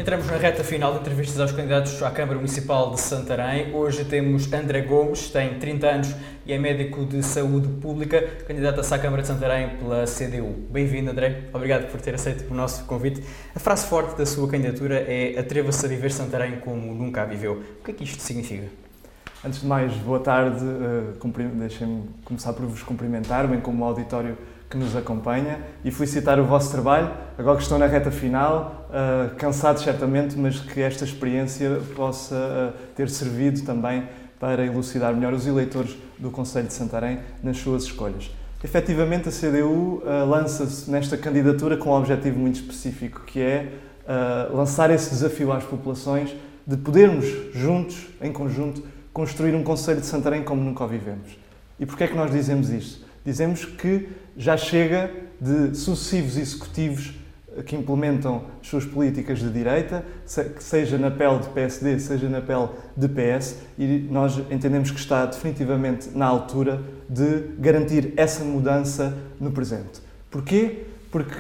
Entramos na reta final de entrevistas aos candidatos à Câmara Municipal de Santarém. Hoje temos André Gomes, tem 30 anos e é médico de saúde pública, candidato-se à Câmara de Santarém pela CDU. Bem-vindo, André. Obrigado por ter aceito o nosso convite. A frase forte da sua candidatura é "Atreva-se a viver Santarém como nunca a viveu". O que é que isto significa? Antes de mais, boa tarde. Deixem-me começar por vos cumprimentar, bem como o auditório que nos acompanha, e felicitar o vosso trabalho. Agora que estão na reta final, cansados certamente, mas que esta experiência possa ter servido também para elucidar melhor os eleitores do Concelho de Santarém nas suas escolhas. Efetivamente, a CDU lança-se nesta candidatura com um objetivo muito específico, que é lançar esse desafio às populações de podermos, juntos, em conjunto, construir um Concelho de Santarém como nunca o vivemos. E porquê é que nós dizemos isto? Dizemos que já chega de sucessivos executivos que implementam as suas políticas de direita, seja na pele de PSD, seja na pele de PS, e nós entendemos que está definitivamente na altura de garantir essa mudança no presente. Porquê? Porque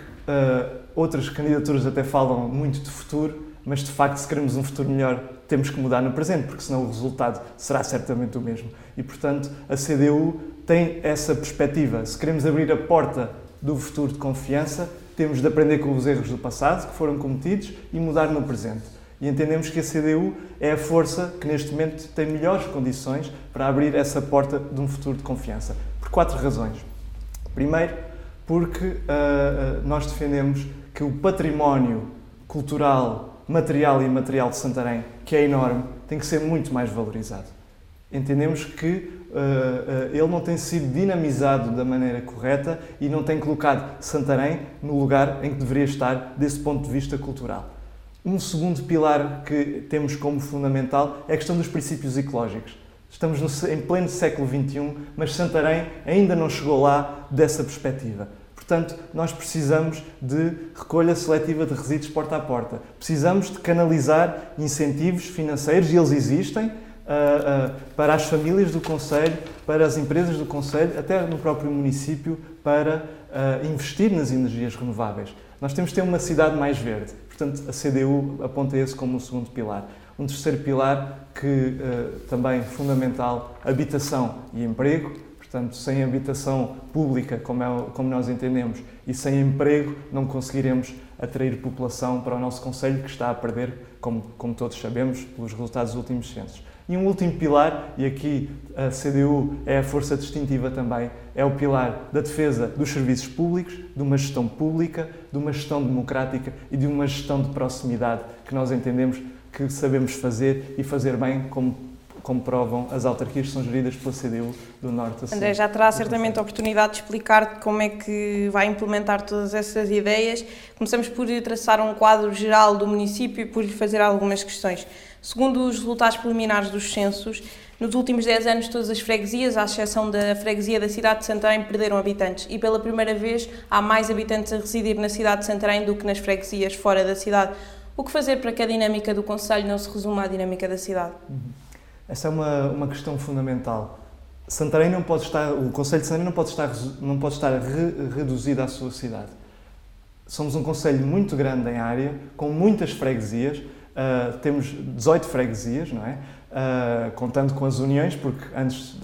outras candidaturas até falam muito de futuro, mas de facto, se queremos um futuro melhor, temos que mudar no presente, porque senão o resultado será certamente o mesmo. E, portanto, a CDU tem essa perspectiva. Se queremos abrir a porta do futuro de confiança, temos de aprender com os erros do passado que foram cometidos e mudar no presente. E entendemos que a CDU é a força que neste momento tem melhores condições para abrir essa porta de um futuro de confiança. Por 4 razões. Primeiro, porque nós defendemos que o património cultural, material e imaterial de Santarém, que é enorme, tem que ser muito mais valorizado. Entendemos que ele não tem sido dinamizado da maneira correta e não tem colocado Santarém no lugar em que deveria estar desse ponto de vista cultural. Um segundo pilar que temos como fundamental é a questão dos princípios ecológicos. Estamos em pleno século XXI, mas Santarém ainda não chegou lá dessa perspectiva. Portanto, nós precisamos de recolha seletiva de resíduos porta a porta. Precisamos de canalizar incentivos financeiros, e eles existem, para as famílias do Concelho, para as empresas do Concelho, até no próprio município, para investir nas energias renováveis. Nós temos de ter uma cidade mais verde. Portanto, a CDU aponta esse como um segundo pilar. Um terceiro pilar que também é fundamental, habitação e emprego. Portanto, sem habitação pública, como nós entendemos, e sem emprego, não conseguiremos atrair população para o nosso concelho, que está a perder, como todos sabemos, pelos resultados dos últimos censos. E um último pilar, e aqui a CDU é a força distintiva também, é o pilar da defesa dos serviços públicos, de uma gestão pública, de uma gestão democrática e de uma gestão de proximidade que nós entendemos que sabemos fazer e fazer bem, como provam as autarquias que são geridas pela CDU do Norte a Sul. André, já terá certamente a oportunidade de explicar como é que vai implementar todas essas ideias. Começamos por traçar um quadro geral do município e por lhe fazer algumas questões. Segundo os resultados preliminares dos censos, nos últimos 10 anos todas as freguesias, à exceção da freguesia da cidade de Santarém, perderam habitantes e pela primeira vez há mais habitantes a residir na cidade de Santarém do que nas freguesias fora da cidade. O que fazer para que a dinâmica do concelho não se resuma à dinâmica da cidade? Essa é uma questão fundamental. Santarém não pode estar, o Concelho de Santarém não pode estar reduzido à sua cidade. Somos um concelho muito grande em área, com muitas freguesias. Temos 18 freguesias, não é? Contando com as uniões, porque antes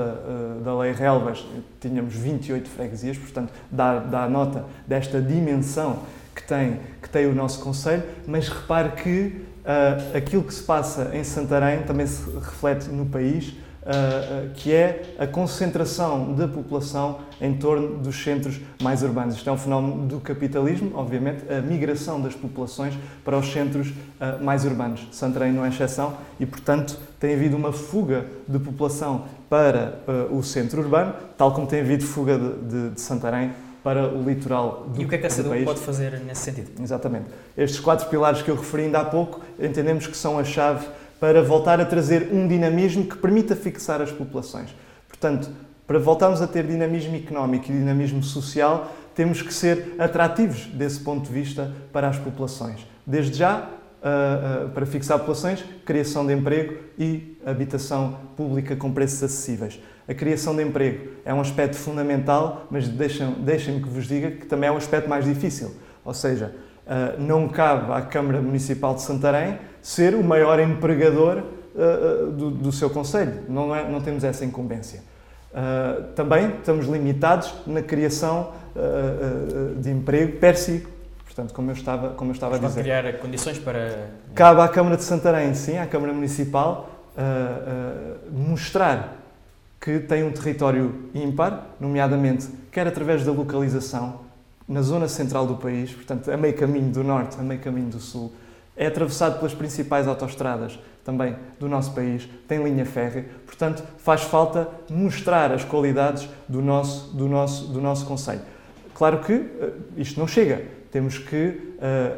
da Lei Relvas tínhamos 28 freguesias, portanto dá nota desta dimensão que tem o nosso concelho, mas repare que aquilo que se passa em Santarém também se reflete no país, que é a concentração da população em torno dos centros mais urbanos. Isto é um fenómeno do capitalismo, obviamente, a migração das populações para os centros mais urbanos. Santarém não é exceção e, portanto, tem havido uma fuga de população para o centro urbano, tal como tem havido fuga de Santarém para o litoral do país. E o que é que a CDU pode fazer nesse sentido? Exatamente. Estes 4 pilares que eu referi ainda há pouco, entendemos que são a chave para voltar a trazer um dinamismo que permita fixar as populações. Portanto, para voltarmos a ter dinamismo económico e dinamismo social, temos que ser atrativos desse ponto de vista para as populações. Desde já, para fixar populações, criação de emprego e habitação pública com preços acessíveis. A criação de emprego é um aspecto fundamental, mas deixem-me que vos diga que também é um aspecto mais difícil. Ou seja, Não cabe à Câmara Municipal de Santarém ser o maior empregador do seu concelho. Não temos essa incumbência. Também estamos limitados na criação de emprego per si. Portanto, como eu estava a dizer. Criar condições para... Cabe à Câmara de Santarém, sim, à Câmara Municipal, mostrar que tem um território ímpar, nomeadamente, quer através da localização, na zona central do país, portanto, a meio caminho do norte, a meio caminho do sul, é atravessado pelas principais autoestradas também do nosso país, tem linha férrea, portanto, faz falta mostrar as qualidades do nosso concelho. Claro que isto não chega, temos que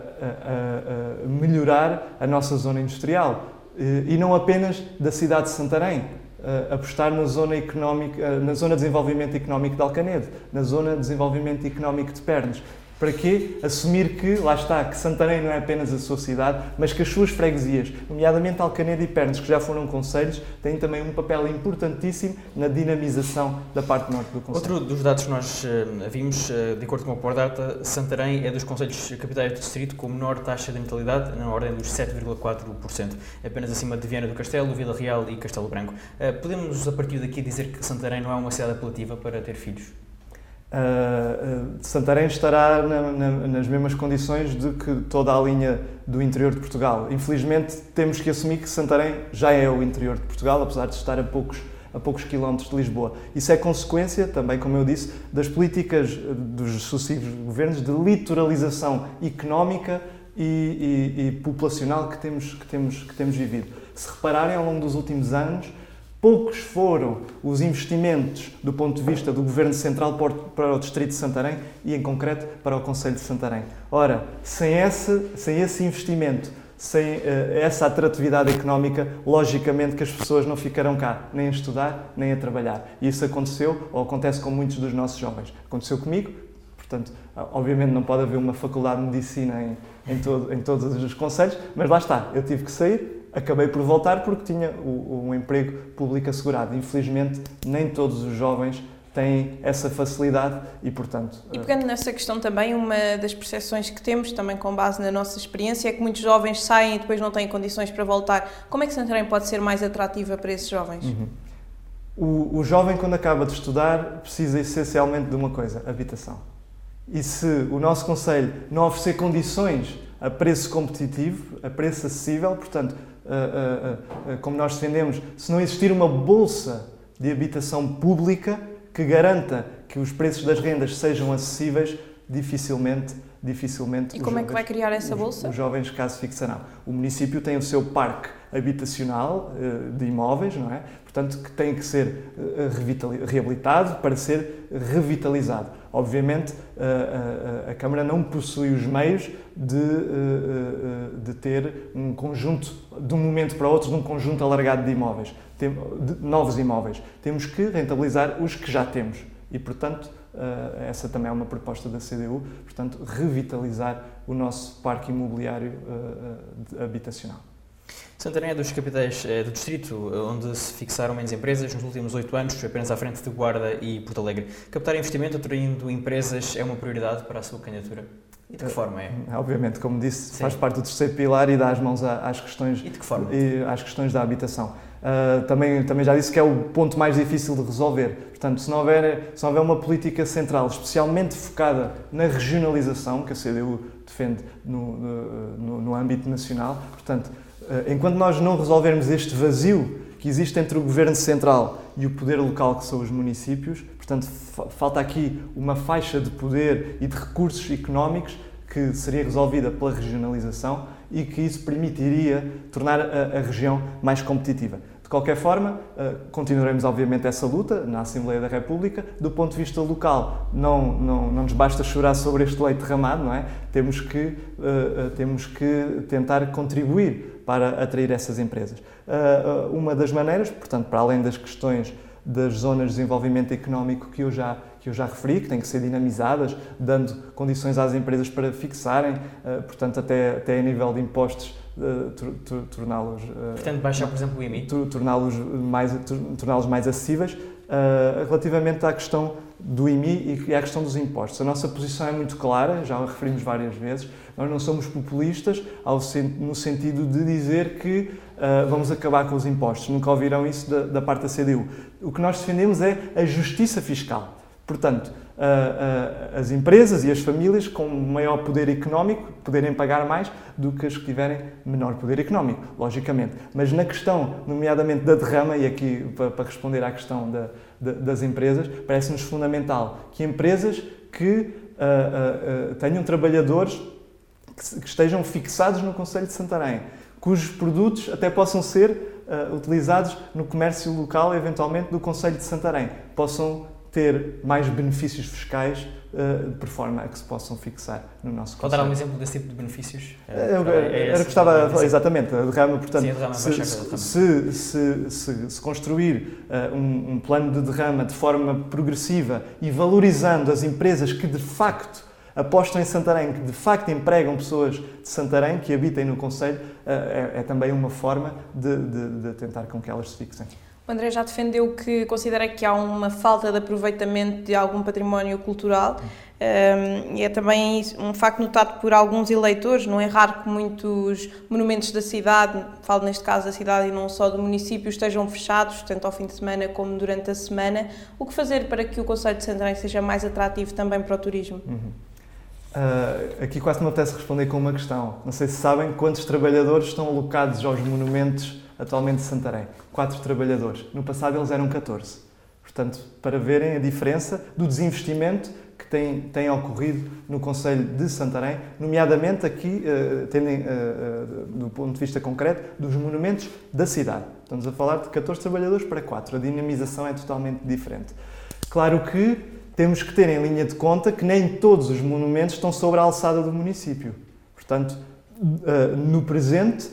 melhorar a nossa zona industrial e não apenas da cidade de Santarém, apostar na zona económica, na zona de desenvolvimento económico de Alcanede, na zona de desenvolvimento económico de Pernes. Para quê? Assumir que, lá está, que Santarém não é apenas a sua cidade, mas que as suas freguesias, nomeadamente Alcanede e Pernes, que já foram concelhos, têm também um papel importantíssimo na dinamização da parte norte do concelho. Outro dos dados que nós vimos, de acordo com a Pordata, Santarém é dos concelhos capitais do distrito com menor taxa de natalidade, na ordem dos 7,4%, apenas acima de Viana do Castelo, Vila Real e Castelo Branco. Podemos, a partir daqui, dizer que Santarém não é uma cidade apelativa para ter filhos? Santarém estará nas mesmas condições de que toda a linha do interior de Portugal. Infelizmente, temos que assumir que Santarém já é o interior de Portugal, apesar de estar a poucos quilómetros de Lisboa. Isso é consequência, também como eu disse, das políticas dos sucessivos governos de litoralização económica e populacional que temos vivido. Se repararem, ao longo dos últimos anos, poucos foram os investimentos do ponto de vista do Governo Central para o Distrito de Santarém e, em concreto, para o Concelho de Santarém. Ora, sem esse investimento, sem essa atratividade económica, logicamente que as pessoas não ficarão cá, nem a estudar, nem a trabalhar. E isso aconteceu, ou acontece com muitos dos nossos jovens. Aconteceu comigo, portanto, obviamente não pode haver uma faculdade de medicina em todos os concelhos, mas lá está, eu tive que sair. Acabei por voltar porque tinha um emprego público assegurado. Infelizmente, nem todos os jovens têm essa facilidade e, portanto... E pegando nessa questão também, uma das percepções que temos, também com base na nossa experiência, é que muitos jovens saem e depois não têm condições para voltar. Como é que Santarém pode ser mais atrativa para esses jovens? O jovem, quando acaba de estudar, precisa essencialmente de uma coisa, habitação. E se o nosso concelho não oferecer condições a preço competitivo, a preço acessível, portanto, como nós defendemos, se não existir uma bolsa de habitação pública que garanta que os preços das rendas sejam acessíveis, dificilmente E como é que vai criar essa bolsa? Os jovens cá se fixarão. O município tem o seu parque habitacional de imóveis, não é? Portanto, que tem que ser reabilitado para ser revitalizado. Obviamente, a Câmara não possui os meios de ter um conjunto, de um momento para outro, de um conjunto alargado de imóveis, de novos imóveis. Temos que rentabilizar os que já temos e, portanto, essa também é uma proposta da CDU, portanto, revitalizar o nosso parque imobiliário habitacional. Santarém é dos capitais do distrito onde se fixaram menos empresas nos últimos 8 anos, apenas à frente de Guarda e Porto Alegre. Captar investimento atraindo empresas é uma prioridade para a sua candidatura? E de que forma é? Obviamente, como disse, faz parte do terceiro pilar e dá as mãos às questões, e de que forma? Às questões da habitação. Também já disse que é o ponto mais difícil de resolver. Portanto, se não houver uma política central especialmente focada na regionalização, que a CDU defende no âmbito nacional, portanto, enquanto nós não resolvermos este vazio que existe entre o Governo Central e o poder local, que são os municípios, portanto, falta aqui uma faixa de poder e de recursos económicos que seria resolvida pela regionalização e que isso permitiria tornar a região mais competitiva. De qualquer forma, continuaremos obviamente essa luta na Assembleia da República. Do ponto de vista local, não nos basta chorar sobre este leite derramado, não é? Temos que tentar contribuir para atrair essas empresas. Uma das maneiras, portanto, para além das questões das zonas de desenvolvimento económico que eu já referi, que têm que ser dinamizadas, dando condições às empresas para fixarem, portanto, até a nível de impostos, torná-los... Portanto, baixar, por exemplo, o IMI? Torná-los mais acessíveis. Relativamente à questão do IMI e a questão dos impostos. A nossa posição é muito clara, já a referimos várias vezes. Nós não somos populistas no sentido de dizer que vamos acabar com os impostos. Nunca ouviram isso da parte da CDU. O que nós defendemos é a justiça fiscal. Portanto, as empresas e as famílias com maior poder económico poderem pagar mais do que as que tiverem menor poder económico, logicamente. Mas na questão, nomeadamente da derrama, e aqui para responder à questão das empresas, parece-nos fundamental que empresas que tenham trabalhadores que estejam fixados no Concelho de Santarém, cujos produtos até possam ser utilizados no comércio local, eventualmente, do Concelho de Santarém, possam ter mais benefícios fiscais por forma a que se possam fixar no nosso concelho. Pode dar um exemplo desse tipo de benefícios? Era o que estava a falar, exatamente, a derrama. Portanto, sim, a derrama, se construir um plano de derrama de forma progressiva e valorizando as empresas que de facto apostam em Santarém, que de facto empregam pessoas de Santarém, que habitem no concelho, é também uma forma de tentar com que elas se fixem. O André já defendeu que considera que há uma falta de aproveitamento de algum património cultural e é também um facto notado por alguns eleitores. Não é raro que muitos monumentos da cidade, falo neste caso da cidade e não só do município, estejam fechados, tanto ao fim de semana como durante a semana. O que fazer para que o concelho de Santarém seja mais atrativo também para o turismo? Aqui quase me apetece responder com uma questão. Não sei se sabem quantos trabalhadores estão alocados aos monumentos atualmente de Santarém. 4 trabalhadores. No passado eles eram 14. Portanto, para verem a diferença do desinvestimento que tem ocorrido no Concelho de Santarém, nomeadamente aqui, do ponto de vista concreto, dos monumentos da cidade. Estamos a falar de 14 trabalhadores para 4. A dinamização é totalmente diferente. Claro que temos que ter em linha de conta que nem todos os monumentos estão sobre a alçada do município. Portanto, no presente,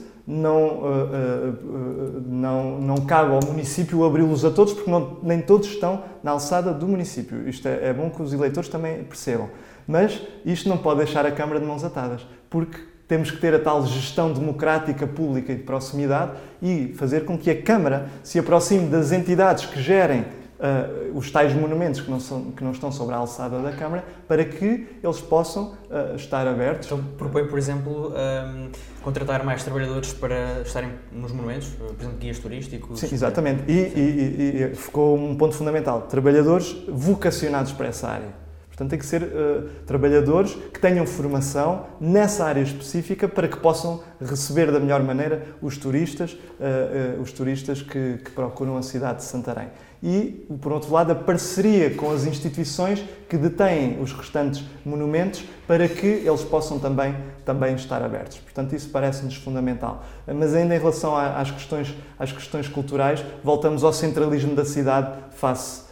não cabe ao município abri-los a todos, porque nem todos estão na alçada do município. Isto é bom que os eleitores também percebam. Mas isto não pode deixar a Câmara de mãos atadas, porque temos que ter a tal gestão democrática, pública e de proximidade e fazer com que a Câmara se aproxime das entidades que gerem os tais monumentos que não estão sobre a alçada da Câmara, para que eles possam estar abertos. Então propõe, por exemplo, contratar mais trabalhadores para estarem nos monumentos, por exemplo, guias turísticos? Sim, exatamente. E ficou um ponto fundamental. Trabalhadores vocacionados para essa área. Portanto, tem que ser trabalhadores que tenham formação nessa área específica para que possam receber da melhor maneira os turistas que procuram a cidade de Santarém. E, por outro lado, a parceria com as instituições que detêm os restantes monumentos para que eles possam também estar abertos. Portanto, isso parece-nos fundamental. Mas ainda em relação às questões culturais, voltamos ao centralismo da cidade face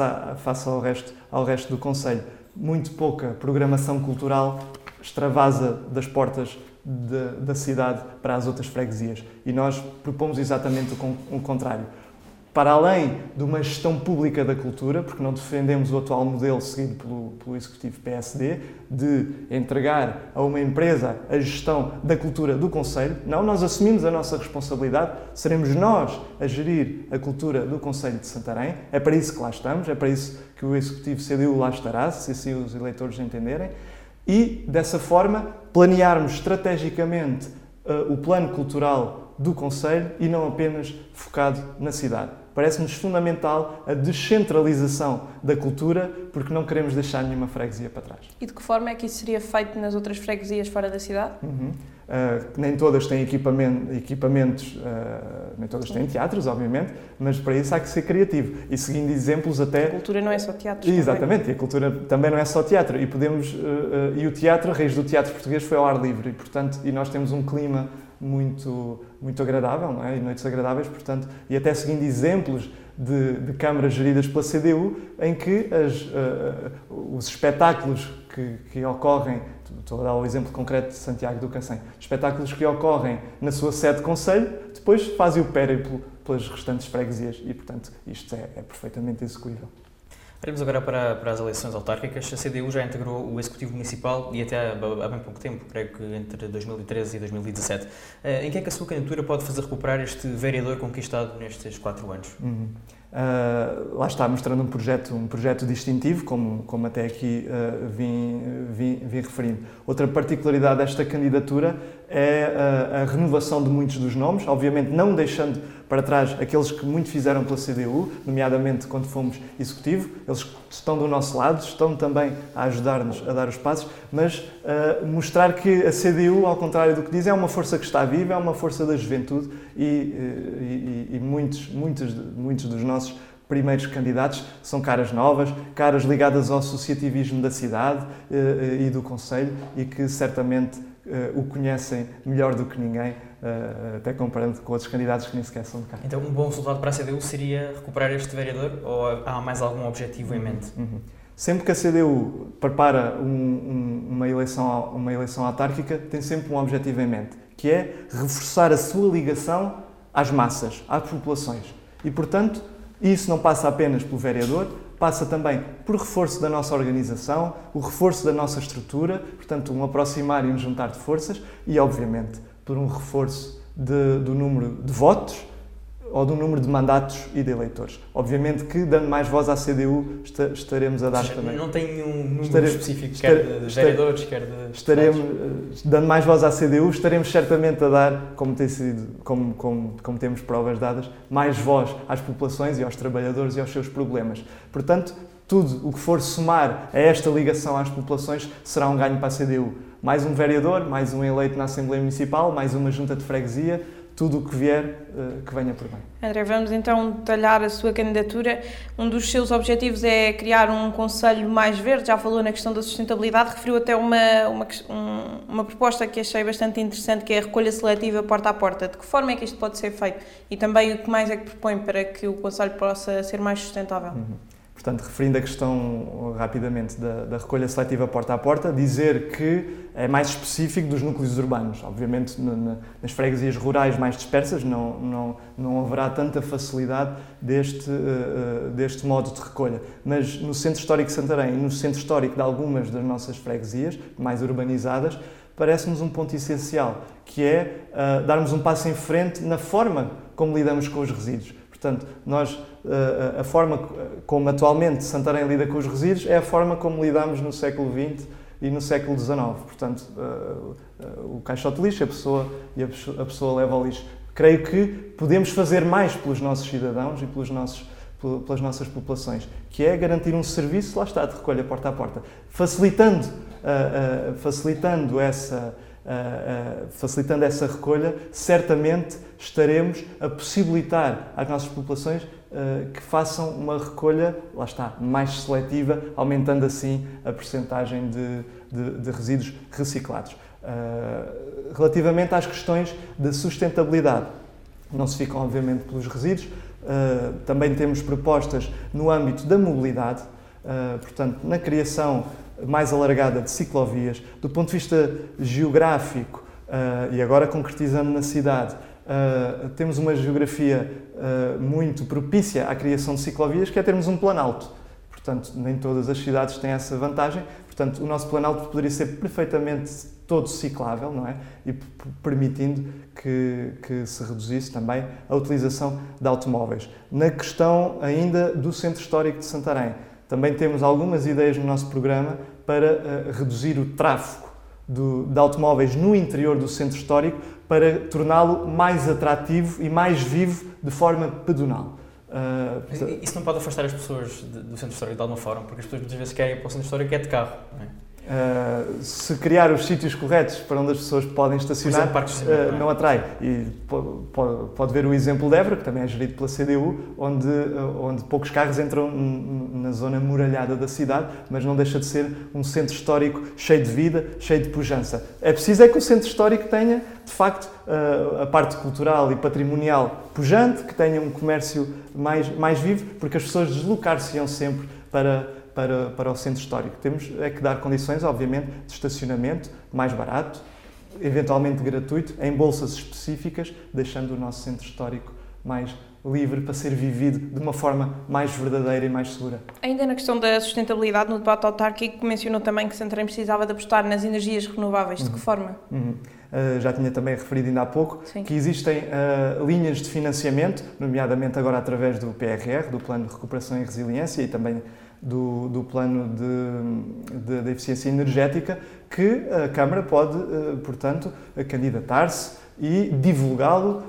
ao resto do concelho. Muito pouca programação cultural extravasa das portas da cidade para as outras freguesias. E nós propomos exatamente o contrário. Para além de uma gestão pública da cultura, porque não defendemos o atual modelo seguido pelo Executivo PSD, de entregar a uma empresa a gestão da cultura do concelho. Não, nós assumimos a nossa responsabilidade, seremos nós a gerir a cultura do Concelho de Santarém. É para isso que lá estamos, é para isso que o Executivo CDU lá estará, se assim os eleitores entenderem. E, dessa forma, planearmos estrategicamente o plano cultural do concelho e não apenas focado na cidade. Parece-nos fundamental a descentralização da cultura, porque não queremos deixar nenhuma freguesia para trás. E de que forma é que isso seria feito nas outras freguesias fora da cidade? Nem todas têm equipamentos, nem todas têm teatros, obviamente, mas para isso há que ser criativo. E seguindo exemplos até... A cultura não é só teatro. Exatamente, também. E a cultura também não é só teatro. E o teatro, a raiz do teatro português foi ao ar livre. E nós temos um clima muito agradável, não é? E noites agradáveis, portanto, e até seguindo exemplos de câmaras geridas pela CDU, em que os espetáculos que ocorrem, estou a dar o exemplo concreto de Santiago do Cacém, espetáculos que ocorrem na sua sede de concelho, depois fazem o périplo pelas restantes freguesias e, portanto, isto é perfeitamente execuível. Olhamos agora para as eleições autárquicas. A CDU já integrou o Executivo Municipal e até há bem pouco tempo, creio que entre 2013 e 2017. Em que é que a sua candidatura pode fazer recuperar este vereador conquistado nestes 4 anos? Lá está, mostrando um projeto distintivo, como até aqui vim referindo. Outra particularidade desta candidatura é a renovação de muitos dos nomes, obviamente não deixando para trás aqueles que muito fizeram pela CDU, nomeadamente quando fomos executivo. Eles estão do nosso lado, estão também a ajudar-nos a dar os passos, mas mostrar que a CDU, ao contrário do que diz, é uma força que está viva, é uma força da juventude e muitos dos nossos primeiros candidatos são caras novas, caras ligadas ao associativismo da cidade e do concelho e que certamente o conhecem melhor do que ninguém, até comparando com outros candidatos que nem sequer são de cá. Então, um bom resultado para a CDU seria recuperar este vereador ou há mais algum objetivo em mente? Sempre que a CDU prepara uma eleição autárquica, tem sempre um objetivo em mente, que é reforçar a sua ligação às massas, às populações. E, portanto, isso não passa apenas pelo vereador, passa também por reforço da nossa organização, o reforço da nossa estrutura, portanto, um aproximar e um juntar de forças e, obviamente, por um reforço do número de votos ou do número de mandatos e de eleitores. Obviamente que, dando mais voz à CDU, estaremos a dar também. Não tem nenhum número específico, quer de vereadores, quer de... Dando mais voz à CDU, estaremos certamente a dar, como temos provas dadas, mais voz às populações e aos trabalhadores e aos seus problemas. Portanto, tudo o que for somar a esta ligação às populações será um ganho para a CDU. Mais um vereador, mais um eleito na Assembleia Municipal, mais uma junta de freguesia, tudo o que vier, que venha por bem. André, vamos então detalhar a sua candidatura. Um dos seus objetivos é criar um concelho mais verde, já falou na questão da sustentabilidade, referiu até uma proposta que achei bastante interessante, que é a recolha seletiva porta a porta. De que forma é que isto pode ser feito? E também o que mais é que propõe para que o concelho possa ser mais sustentável? Portanto, referindo a questão rapidamente da recolha seletiva porta a porta, dizer que é mais específico dos núcleos urbanos. Obviamente, nas freguesias rurais mais dispersas não haverá tanta facilidade deste modo de recolha. Mas no Centro Histórico de Santarém e no Centro Histórico de algumas das nossas freguesias mais urbanizadas, parece-nos um ponto essencial, que é darmos um passo em frente na forma como lidamos com os resíduos. Portanto, a forma como atualmente Santarém lida com os resíduos é a forma como lidamos no século XX e no século XIX. Portanto, o caixote de lixo, a pessoa leva ao lixo. Creio que podemos fazer mais pelos nossos cidadãos e pelas nossas populações, que é garantir um serviço, lá está, de recolha porta a porta, facilitando essa recolha, certamente estaremos a possibilitar às nossas populações que façam uma recolha, lá está, mais seletiva, aumentando assim a percentagem de resíduos reciclados. Relativamente às questões de sustentabilidade, não se ficam obviamente pelos resíduos, também temos propostas no âmbito da mobilidade, portanto, na criação mais alargada de ciclovias, do ponto de vista geográfico e agora concretizando na cidade, temos uma geografia muito propícia à criação de ciclovias, que é termos um planalto. Portanto, nem todas as cidades têm essa vantagem. Portanto, o nosso planalto poderia ser perfeitamente todo ciclável, não é? E permitindo que se reduzisse também a utilização de automóveis. Na questão ainda do Centro Histórico de Santarém, também temos algumas ideias no nosso programa para reduzir o tráfego de automóveis no interior do centro histórico para torná-lo mais atrativo e mais vivo de forma pedonal. Isso não pode afastar as pessoas do centro histórico de alguma forma, porque as pessoas muitas vezes querem ir para o centro histórico é de carro, não é? Se criar os sítios corretos para onde as pessoas podem estacionar, não atrai. E pode ver o exemplo de Évora, que também é gerido pela CDU, onde poucos carros entram na zona muralhada da cidade, mas não deixa de ser um centro histórico cheio de vida, cheio de pujança. É preciso que o centro histórico tenha, de facto, a parte cultural e patrimonial pujante, que tenha um comércio mais vivo, porque as pessoas deslocar-se-iam sempre para o centro histórico. Temos que dar condições, obviamente, de estacionamento mais barato, eventualmente gratuito, em bolsas específicas, deixando o nosso centro histórico mais livre para ser vivido de uma forma mais verdadeira e mais segura. Ainda na questão da sustentabilidade, no debate autárquico, mencionou também que Santarém precisava de apostar nas energias renováveis. De que forma? já tinha também referido ainda há pouco, Sim. que existem linhas de financiamento, nomeadamente agora através do PRR, do Plano de Recuperação e Resiliência, e também do Plano de Eficiência Energética, que a Câmara pode, portanto, candidatar-se e divulgá-lo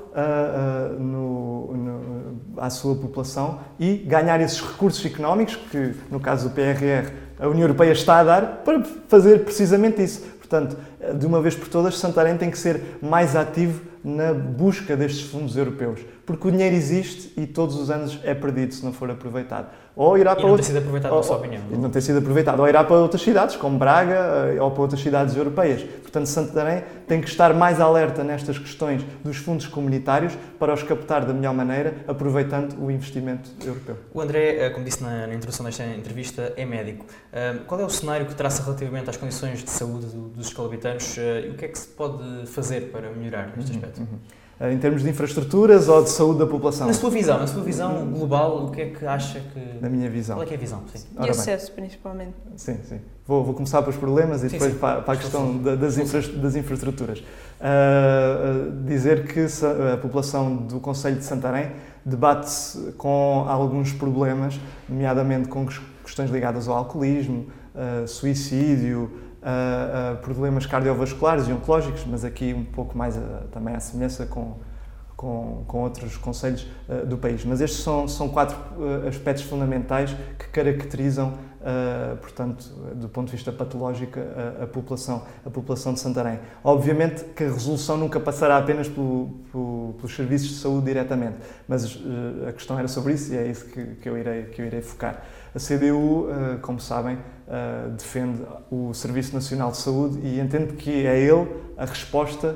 à sua população e ganhar esses recursos económicos que, no caso do PRR, a União Europeia está a dar para fazer precisamente isso. Portanto, de uma vez por todas, Santarém tem que ser mais ativo na busca destes fundos europeus, porque o dinheiro existe e todos os anos é perdido se não for aproveitado. Ou irá para não tem sido aproveitado, na sua opinião. Não tem sido aproveitado. Ou irá para outras cidades, como Braga, ou para outras cidades europeias. Portanto, Santarém tem que estar mais alerta nestas questões dos fundos comunitários para os captar da melhor maneira, aproveitando o investimento europeu. O André, como disse na introdução desta entrevista, é médico. Qual é o cenário que traça relativamente às condições de saúde dos escalabitanos e o que é que se pode fazer para melhorar neste aspecto? Em termos de infraestruturas ou de saúde da população? Na sua visão global, o que é que acha que... Na minha visão. Qual é que é a visão? Sim. E acesso, principalmente. Sim. Vou começar pelos problemas e depois para a questão das infraestruturas. Dizer que a população do concelho de Santarém debate-se com alguns problemas, nomeadamente com questões ligadas ao alcoolismo, suicídio, problemas cardiovasculares e oncológicos, mas aqui um pouco mais também à semelhança com outros concelhos do país. Mas estes são 4 aspectos fundamentais que caracterizam, portanto, do ponto de vista patológico, a população de Santarém. Obviamente que a resolução nunca passará apenas pelos serviços de saúde diretamente, mas a questão era sobre isso e é isso que eu irei focar. A CDU, como sabem, defende o Serviço Nacional de Saúde e entende que é ele a resposta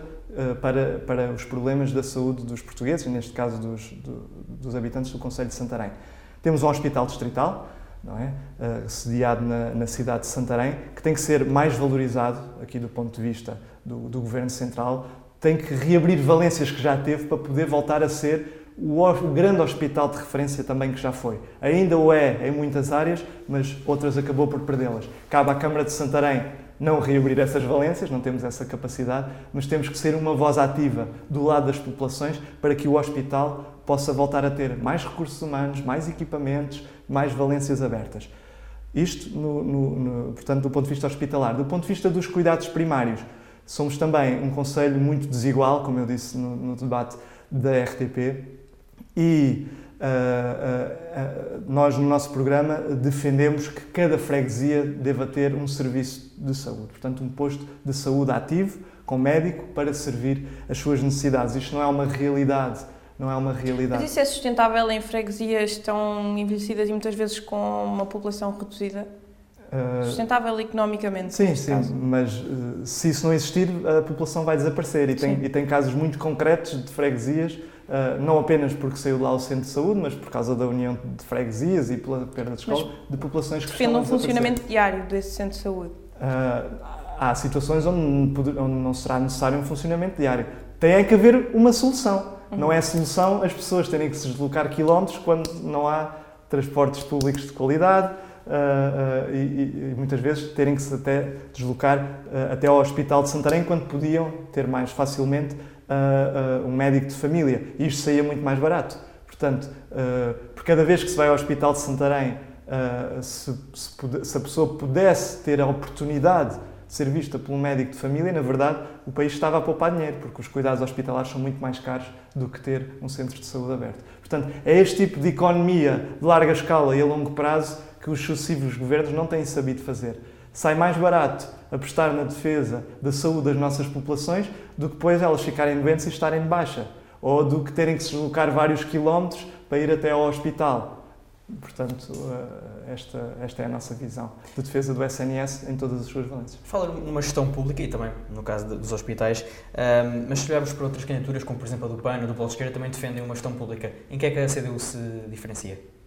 para os problemas da saúde dos portugueses, e neste caso dos habitantes do concelho de Santarém. Temos um hospital distrital, não é? Sediado na cidade de Santarém, que tem que ser mais valorizado, aqui do ponto de vista do Governo Central, tem que reabrir valências que já teve para poder voltar a ser o grande hospital de referência também que já foi. Ainda o é em muitas áreas, mas outras acabou por perdê-las. Cabe à Câmara de Santarém não reabrir essas valências, não temos essa capacidade, mas temos que ser uma voz ativa do lado das populações para que o hospital possa voltar a ter mais recursos humanos, mais equipamentos, mais valências abertas. Isto, portanto, do ponto de vista hospitalar. Do ponto de vista dos cuidados primários, somos também um concelho muito desigual, como eu disse no debate da RTP, e nós, no nosso programa, defendemos que cada freguesia deva ter um serviço de saúde, portanto, um posto de saúde ativo, com médico, para servir as suas necessidades. Isto não é uma realidade. Mas isso é sustentável em freguesias tão envelhecidas e muitas vezes com uma população reduzida? Sustentável economicamente? Sim, mas se isso não existir, a população vai desaparecer e tem casos muito concretos de freguesias, não apenas porque saiu de lá o centro de saúde, mas por causa da união de freguesias e pela perda de escola, de populações que estão a desaparecer. Defende um funcionamento diário desse centro de saúde? Há situações onde não será necessário um funcionamento diário. Tem que haver uma solução. Não é a solução as pessoas terem que se deslocar quilómetros quando não há transportes públicos de qualidade, e muitas vezes terem que se até deslocar até ao Hospital de Santarém quando podiam ter mais facilmente um médico de família. E isto saía muito mais barato. Portanto, por cada vez que se vai ao Hospital de Santarém, se a pessoa pudesse ter a oportunidade de ser vista por um médico de família, na verdade, o país estava a poupar dinheiro, porque os cuidados hospitalares são muito mais caros do que ter um centro de saúde aberto. Portanto, é este tipo de economia de larga escala e a longo prazo que os sucessivos governos não têm sabido fazer. Sai mais barato apostar na defesa da saúde das nossas populações do que depois elas ficarem doentes e estarem de baixa, ou do que terem que se deslocar vários quilómetros para ir até ao hospital. Portanto, esta é a nossa visão de defesa do SNS em todas as suas valências. Fala numa gestão pública e também no caso dos hospitais, mas se olharmos para outras candidaturas, como por exemplo a do PAN ou do Bloco de Esquerda, também defendem uma gestão pública. Em que é que a CDU se diferencia?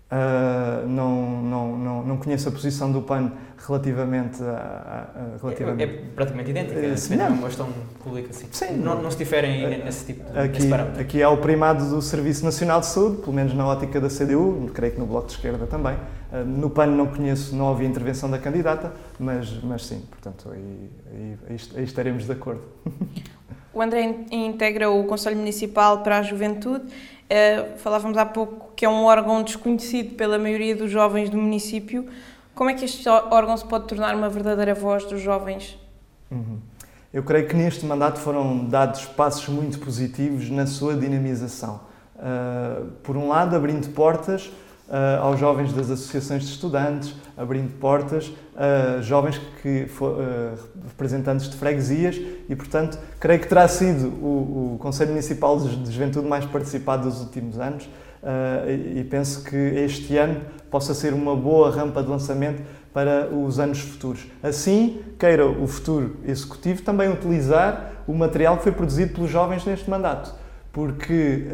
Não conheço a posição do PAN relativamente É praticamente idêntica, é uma gestão pública assim. Sim. Não se diferem nesse tipo de parâmetro. Aqui há o primado do Serviço Nacional de Saúde, pelo menos na ótica da CDU, creio que no Bloco de Esquerda também. No PAN não conheço, não houve intervenção da candidata, mas sim, portanto, aí estaremos de acordo. O André integra o Conselho Municipal para a Juventude. Falávamos há pouco que é um órgão desconhecido pela maioria dos jovens do município. Como é que este órgão se pode tornar uma verdadeira voz dos jovens? Eu creio que neste mandato foram dados passos muito positivos na sua dinamização. Por um lado, abrindo portas aos jovens das associações de estudantes, abrindo portas a jovens representantes de freguesias e, portanto, creio que terá sido o Conselho Municipal de Juventude mais participado dos últimos anos e penso que este ano possa ser uma boa rampa de lançamento para os anos futuros. Assim, queira o futuro Executivo também utilizar o material que foi produzido pelos jovens neste mandato, porque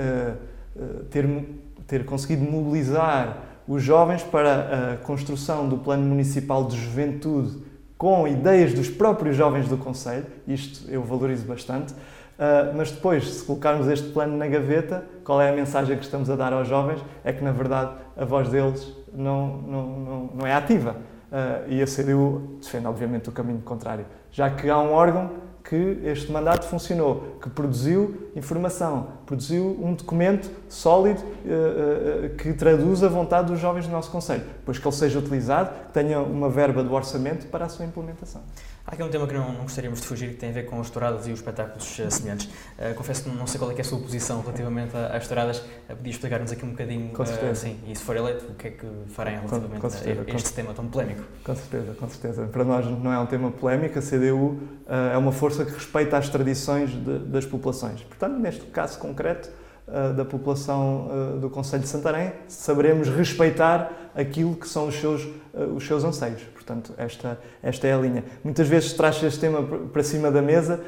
ter conseguido mobilizar os jovens para a construção do Plano Municipal de Juventude com ideias dos próprios jovens do Conselho, isto eu valorizo bastante, mas depois, se colocarmos este plano na gaveta, qual é a mensagem que estamos a dar aos jovens? É que, na verdade, a voz deles não é ativa. E a CDU defende, obviamente, o caminho contrário, já que há um órgão que este mandato funcionou, que produziu informação, produziu um documento sólido que traduz a vontade dos jovens do nosso Conselho, pois que ele seja utilizado, que tenha uma verba do orçamento para a sua implementação. Há aqui um tema que não gostaríamos de fugir, que tem a ver com as touradas e os espetáculos semelhantes. Confesso que não sei qual é a sua posição relativamente às touradas. Podia explicar-nos aqui um bocadinho, e se for eleito, o que é que farem relativamente a este tema tão polémico? Com certeza. Para nós não é um tema polémico, a CDU é uma força que respeita as tradições das populações. Portanto, neste caso concreto, da população do Concelho de Santarém, saberemos respeitar aquilo que são os seus anseios. Portanto, esta é a linha. Muitas vezes traz este tema para cima da mesa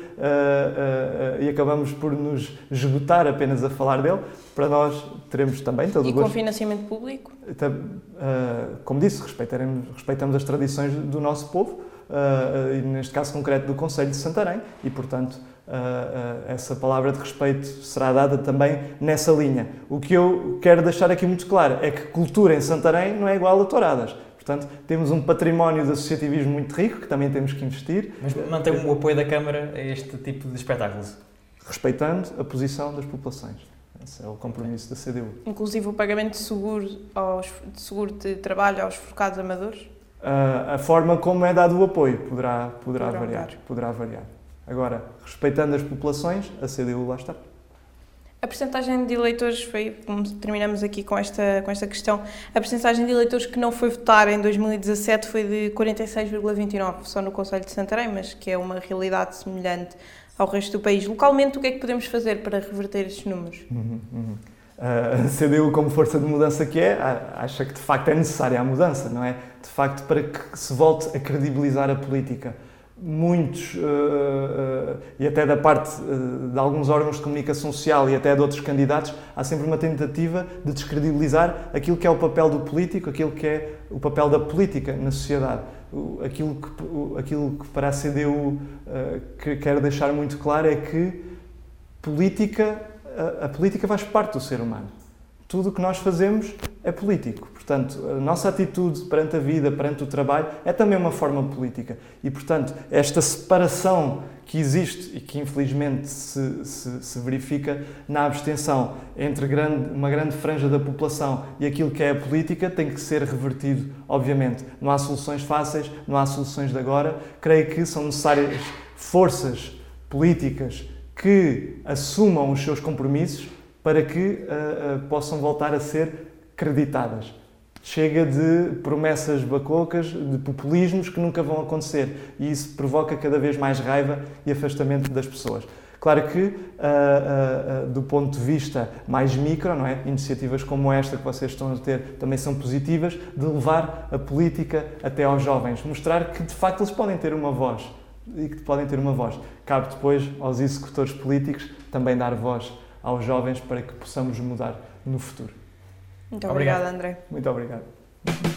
e acabamos por nos esgotar apenas a falar dele. Para nós, teremos também todo o gosto. E com financiamento público? Como disse, respeitamos as tradições do nosso povo, e neste caso concreto do Concelho de Santarém, e, portanto, essa palavra de respeito será dada também nessa linha. O que eu quero deixar aqui muito claro é que cultura em Santarém não é igual a touradas. Portanto, temos um património de associativismo muito rico, que também temos que investir. Mas mantém o apoio da Câmara a este tipo de espetáculos? Respeitando a posição das populações. Esse é o compromisso da CDU. Inclusive o pagamento de seguro de trabalho aos forcados amadores? A forma como é dado o apoio poderá variar. Agora, respeitando as populações, a CDU lá está. A percentagem de eleitores, terminamos aqui com esta questão, a percentagem de eleitores que não foi votar em 2017 foi de 46,29%, só no Concelho de Santarém, mas que é uma realidade semelhante ao resto do país. Localmente, o que é que podemos fazer para reverter estes números? A CDU, como força de mudança que é, acha que de facto é necessária a mudança, não é? De facto, para que se volte a credibilizar a política. Muitos, e até da parte de alguns órgãos de comunicação social e até de outros candidatos, há sempre uma tentativa de descredibilizar aquilo que é o papel do político, aquilo que é o papel da política na sociedade. Aquilo que para a CDU que quero deixar muito claro é que a política faz parte do ser humano. Tudo o que nós fazemos é político. Portanto, a nossa atitude perante a vida, perante o trabalho, é também uma forma política. E, portanto, esta separação que existe e que, infelizmente, se verifica na abstenção entre uma grande franja da população e aquilo que é a política, tem que ser revertido, obviamente. Não há soluções fáceis, não há soluções de agora. Creio que são necessárias forças políticas que assumam os seus compromissos para que possam voltar a ser creditadas. Chega de promessas bacocas, de populismos que nunca vão acontecer e isso provoca cada vez mais raiva e afastamento das pessoas. Claro que, do ponto de vista mais micro, não é? Iniciativas como esta que vocês estão a ter também são positivas, de levar a política até aos jovens, mostrar que de facto eles podem ter uma voz e que podem ter uma voz. Cabe depois aos executores políticos também dar voz aos jovens para que possamos mudar no futuro. Muito obrigada, André. Muito obrigado.